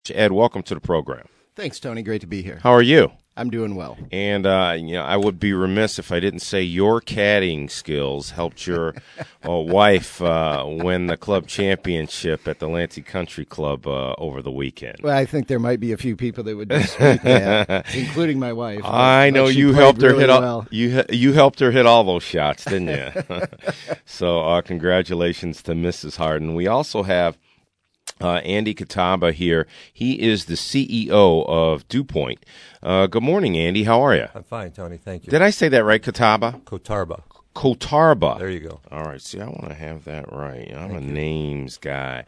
Ed, welcome to the program. Thanks, Tony. Great to be here. How are you? I'm doing well. And, I would be remiss if I didn't say your caddying skills helped your wife win the club championship at the Lansing Country Club over the weekend. Well, I think there might be a few people that would dispute that, including my wife. I know you helped her really hit well. you helped her hit all those shots, didn't you? So congratulations to Mrs. Harden. We also have Andy Catawba here. He is the CEO of DuPoint. Good morning, Andy. How are you? I'm fine, Tony. Thank you. Did I say that right, Catawba? Cotarba. There you go. All right. See, I want to have that right. I'm a names guy.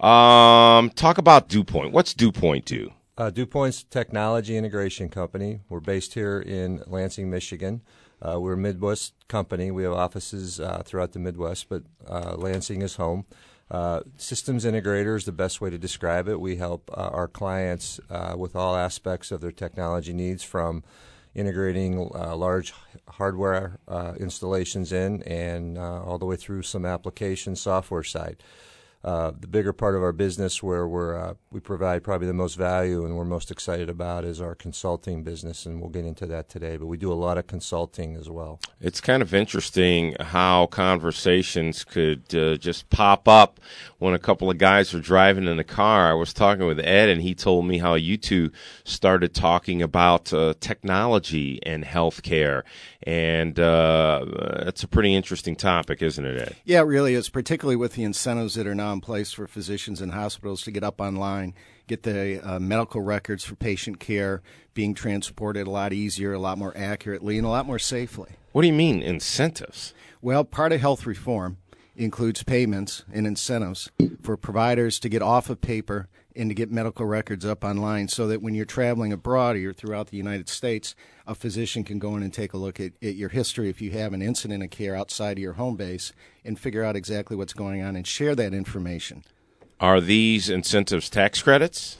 Talk about DuPoint. What's DuPoint do? DuPoint's a technology integration company. We're based here in Lansing, Michigan. We're a Midwest company. We have offices throughout the Midwest, but Lansing is home. Systems integrator is the best way to describe it. We help our clients with all aspects of their technology needs, from integrating large hardware installations in and all the way through some application software side. The bigger part of our business where we provide probably the most value and we're most excited about is our consulting business, and we'll get into that today. But we do a lot of consulting as well. It's kind of interesting how conversations could just pop up when a couple of guys are driving in a car. I was talking with Ed, and he told me how you two started talking about technology and healthcare, and it's a pretty interesting topic, isn't it, Ed? Yeah, it really is, particularly with the incentives that are now in place for physicians and hospitals to get up online, get the medical records for patient care being transported a lot easier, a lot more accurately, and a lot more safely. What do you mean, incentives? Well, part of health reform includes payments and incentives for providers to get off of paper and to get medical records up online, so that when you're traveling abroad or you're throughout the United States, a physician can go in and take a look at your history if you have an incident of care outside of your home base and figure out exactly what's going on and share that information. Are these incentives tax credits?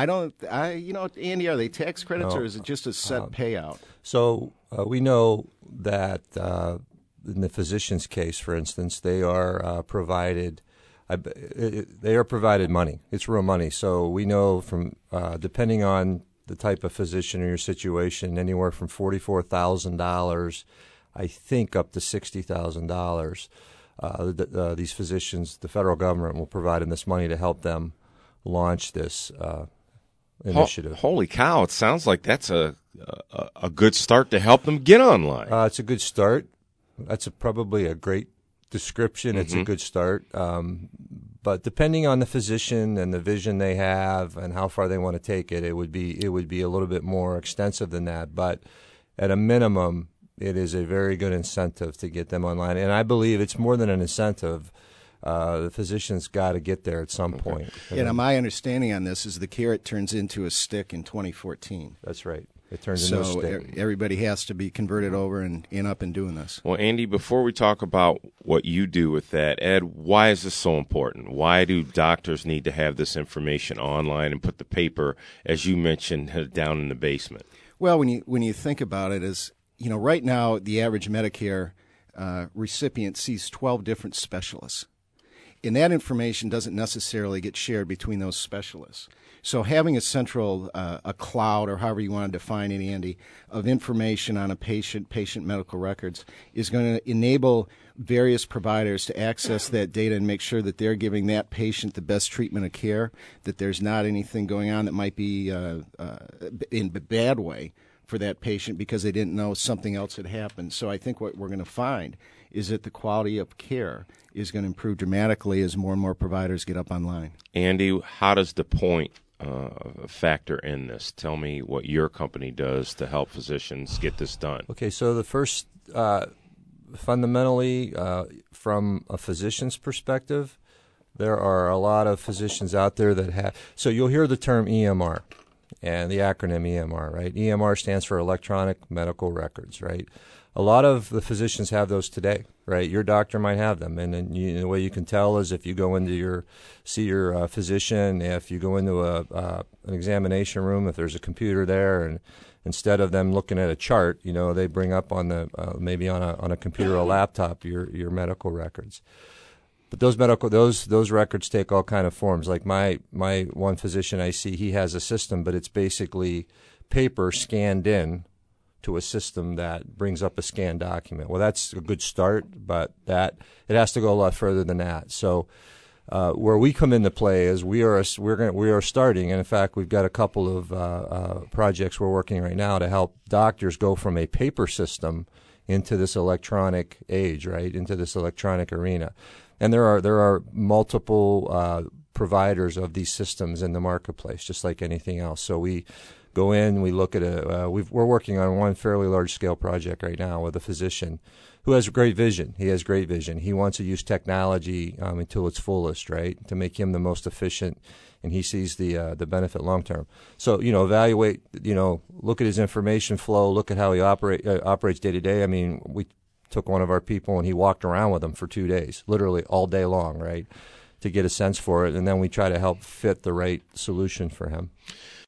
Andy, are they tax credits, No. or is it just a set payout? So we know that in the physician's case, for instance, they are provided money. It's real money. So we know from depending on the type of physician or your situation, anywhere from $44,000, I think, up to $60,000. These physicians, the federal government will provide them this money to help them launch this initiative. Holy cow! It sounds like that's a good start to help them get online. It's a good start. That's probably a great description. Mm-hmm. It's a good start. But depending on the physician and the vision they have and how far they want to take it, it would be a little bit more extensive than that. But at a minimum, it is a very good incentive to get them online. And I believe it's more than an incentive. The physician's got to get there at some point. Yeah, now my understanding on this is the carrot turns into a stick in 2014. That's right. It turns into a stick. So everybody has to be converted over and up and doing this. Well, Andy, before we talk about what you do with that, Ed, why is this so important? Why do doctors need to have this information online and put the paper, as you mentioned, down in the basement? Well, when you think about it, right now the average Medicare recipient sees 12 different specialists. And that information doesn't necessarily get shared between those specialists. So having a central, a cloud, or however you want to define it, Andy, of information on a patient medical records is going to enable various providers to access that data and make sure that they're giving that patient the best treatment of care, that there's not anything going on that might be in a bad way for that patient because they didn't know something else had happened. So I think what we're going to find is that the quality of care is going to improve dramatically as more and more providers get up online. Andy, how does DuPoint factor in this? Tell me what your company does to help physicians get this done. Okay, so the first, fundamentally, from a physician's perspective, there are a lot of physicians out there that have, so you'll hear the term EMR and the acronym EMR, right? EMR stands for Electronic Medical Records, right? A lot of the physicians have those today, right? Your doctor might have them, and then the way you can tell is if you go into see your physician, if you go into an examination room, if there's a computer there, and instead of them looking at a chart, they bring up on the maybe on a computer or a laptop your medical records. But those records take all kind of forms. Like my one physician I see, he has a system, but it's basically paper scanned in to a system that brings up a scanned document. Well, that's a good start, but it has to go a lot further than that. So where we come into play is we are starting, and in fact we've got a couple of projects we're working right now to help doctors go from a paper system into this electronic age, right, into this electronic arena. And there are multiple providers of these systems in the marketplace, just like anything else. So we go in, we look at we're working on one fairly large-scale project right now with a physician who has great vision. He has great vision. He wants to use technology until its fullest, right, to make him the most efficient, and he sees the benefit long-term. So, evaluate, look at his information flow, look at how he operates day-to-day. I mean, we took one of our people, and he walked around with him for 2 days, literally all day long, right, to get a sense for it, and then we try to help fit the right solution for him.